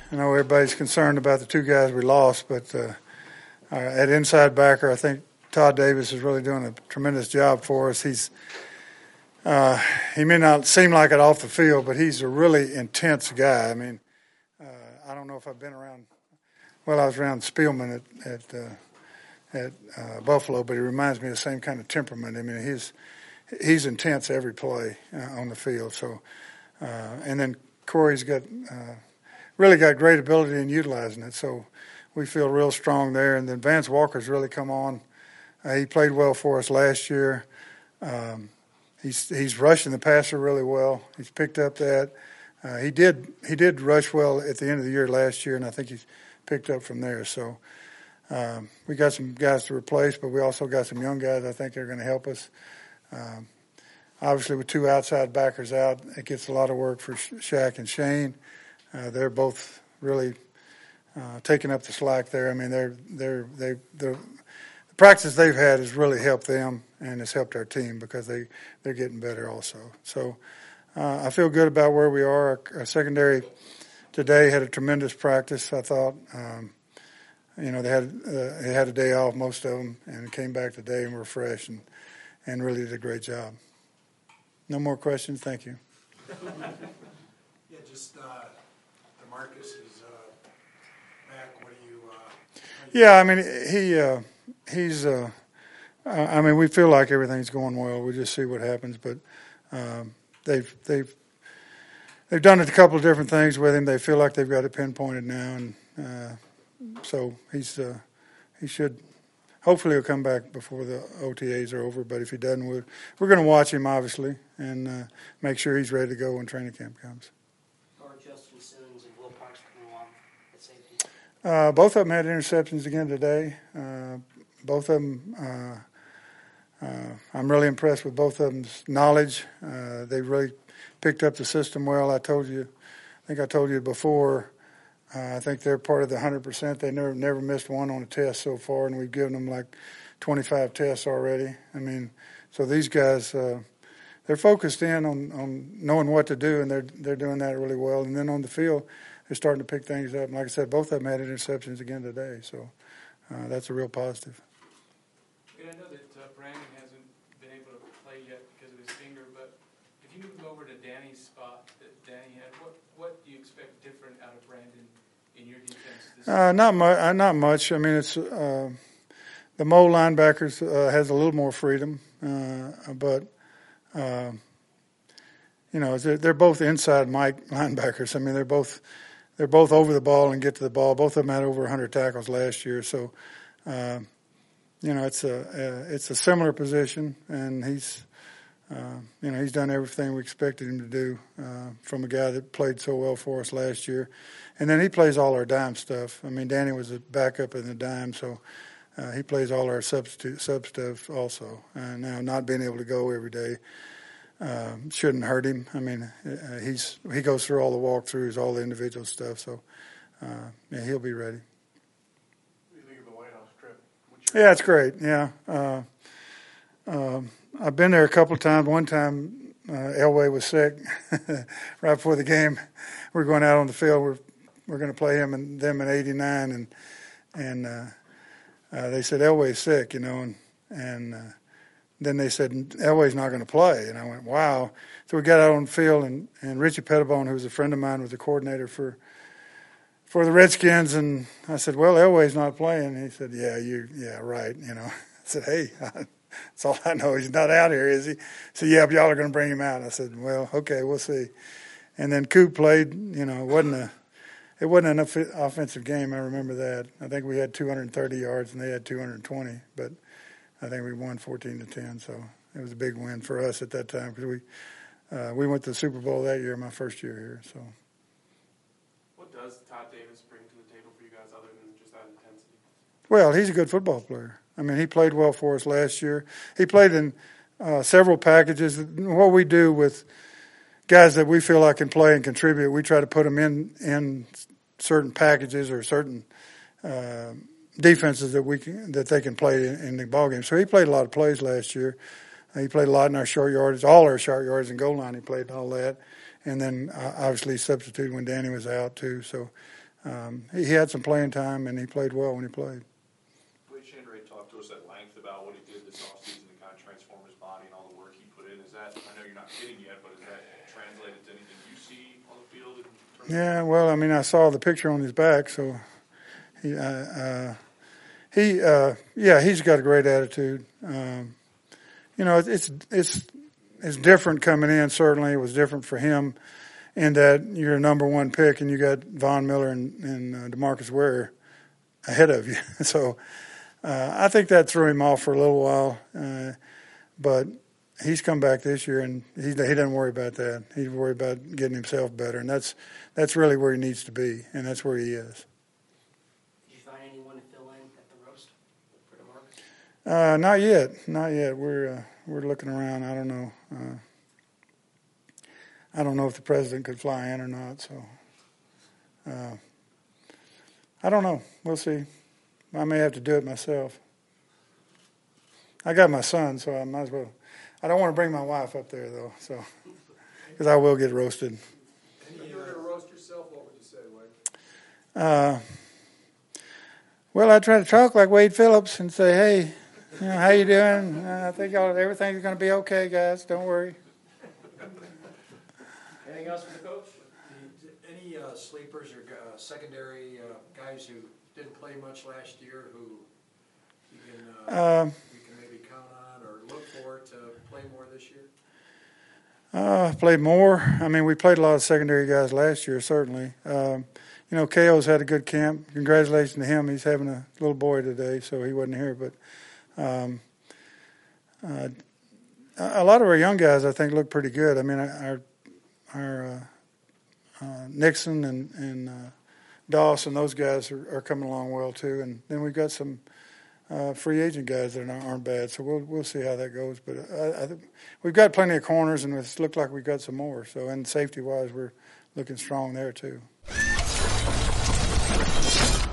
I know everybody's concerned about the two guys we lost, but at inside backer, I think Todd Davis is really doing a tremendous job for us. He may not seem like it off the field, but he's a really intense guy. I mean, I don't know if I've been around. Well, I was around Spielman at Buffalo, but he reminds me of the same kind of temperament. I mean, he's intense every play on the field. So, and then Corey's really got great ability in utilizing it. So we feel real strong there. And then Vance Walker's really come on. He played well for us last year. He's rushing the passer really well. He's picked up that. He did rush well at the end of the year last year, and I think he's picked up from there. So we got some guys to replace, but we also got some young guys I think are going to help us. Obviously, with two outside backers out, it gets a lot of work for Shaq and Shane. They're both really taking up the slack there. I mean, the practice they've had has really helped them and has helped our team because they're getting better also. So I feel good about where we are. Our secondary today had a tremendous practice. I thought, they had a day off, most of them, and came back today and were fresh and really did a great job. No more questions. Thank you. Yeah, just DeMarcus is back. What do you? Yeah, I mean he's. I mean, we feel like everything's going well. We just see what happens, but they've done a couple of different things with him. They feel like they've got it pinpointed now, and so he should. Hopefully, he'll come back before the OTAs are over. But if he doesn't, we're going to watch him obviously and make sure he's ready to go when training camp comes. Or Justin Simmons and Will Parks coming along at safety. Both of them had interceptions again today. Both of them. I'm really impressed with both of them's knowledge. They really picked up the system well. I told you before. I think they're part of the 100%. They never missed one on a test so far, and we've given them like 25 tests already. I mean, so these guys, they're focused in on knowing what to do, and they're doing that really well. And then on the field, they're starting to pick things up. And like I said, both of them had interceptions again today, so that's a real positive. And I know that Brandon hasn't been able to play yet because of his finger, but if you move over to Danny's spot that Danny had, what do you expect different out of Brandon in your defense this season? Not much. I mean, it's the Mo linebackers has a little more freedom, but they're both inside Mike linebackers. I mean, they're both over the ball and get to the ball. Both of them had over 100 tackles last year, so. It's a similar position, and he's done everything we expected him to do from a guy that played so well for us last year. And then he plays all our dime stuff. I mean, Danny was a backup in the dime, so he plays all our sub stuff also. Now, not being able to go every day shouldn't hurt him. I mean, he goes through all the walkthroughs, all the individual stuff, so he'll be ready. Yeah, it's great. Yeah, I've been there a couple of times. One time, Elway was sick right before the game. We're going out on the field. We're going to play them in '89, and they said Elway's sick, and then they said Elway's not going to play, and I went, wow. So we got out on the field, and Richie Pettibone, who was a friend of mine, was the coordinator for the Redskins, and I said, well, Elway's not playing. He said, yeah, right. I said, hey, that's all I know. He's not out here, is he? He said, yeah, but y'all are going to bring him out. I said, well, okay, we'll see. And then Coop played. It wasn't an offensive game. I remember that. I think we had 230 yards, and they had 220. But I think we won 14-10. So it was a big win for us at that time because we went to the Super Bowl that year, my first year here. So. What does Todd Davis bring to the table for you guys other than just that intensity? Well, he's a good football player. I mean, he played well for us last year. He played in several packages. What we do with guys that we feel like can play and contribute, we try to put them in certain packages or certain defenses that they can play in the ball game. So he played a lot of plays last year. He played a lot in our short yardage, all our short yards and goal line. He played all that, and then obviously substituted when Danny was out too. So he had some playing time, and he played well when he played. Blake Chandray talked to us at length about what he did this offseason to kind of transform his body and all the work he put in. Is that, I know you're not hitting yet, but is that translated to anything you see on the field? Yeah, well, I mean, I saw the picture on his back, so he's got a great attitude. You know, it's different coming in. Certainly, it was different for him in that you're a number one pick and you got Von Miller and DeMarcus Ware ahead of you. So I think that threw him off for a little while, but he's come back this year and he doesn't worry about that. He's worried about getting himself better, and that's really where he needs to be, and that's where he is. Did you find anyone to fill in at the roast for DeMarcus? Not yet. We're looking around. I don't know. I don't know if the president could fly in or not. So I don't know. We'll see. I may have to do it myself. I got my son, so I might as well. I don't want to bring my wife up there though, so because I will get roasted. If you were to roast yourself, what would you say, Wade? Well, I try to talk like Wade Phillips and say, "Hey, you know, how you doing? I think everything's going to be okay, guys. Don't worry." Anything else for the coach? Any sleepers or secondary guys who didn't play much last year who you can maybe count on or look for to play more this year? Played more. I mean, we played a lot of secondary guys last year, certainly. You know, Keo's had a good camp. Congratulations to him. He's having a little boy today, so he wasn't here. But a lot of our young guys, I think, look pretty good. I mean, our Nixon and Doss and those guys are coming along well too. And then we've got some free agent guys that aren't bad. So we'll see how that goes. But I think we've got plenty of corners, and it's looked like we've got some more. So, and safety wise, we're looking strong there too.